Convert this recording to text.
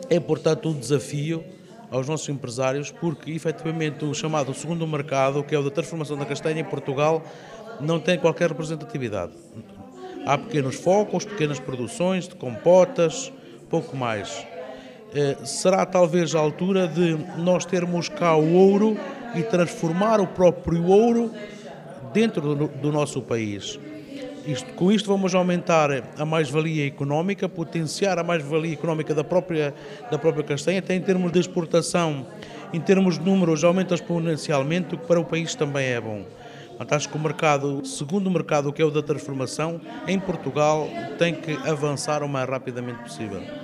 É, portanto, um desafio aos nossos empresários, porque efetivamente o chamado segundo mercado, que é o da transformação da castanha em Portugal, não tem qualquer representatividade. Há pequenos focos, pequenas produções de compotas, pouco mais. Será talvez a altura de nós termos cá o ouro e transformar o próprio ouro dentro do nosso país. Com isto vamos aumentar a mais-valia económica, potenciar a mais-valia económica da própria castanha, até em termos de exportação, em termos de números, aumenta exponencialmente, o que para o país também é bom. Portanto, acho que o segundo mercado, que é o da transformação, em Portugal, tem que avançar o mais rapidamente possível.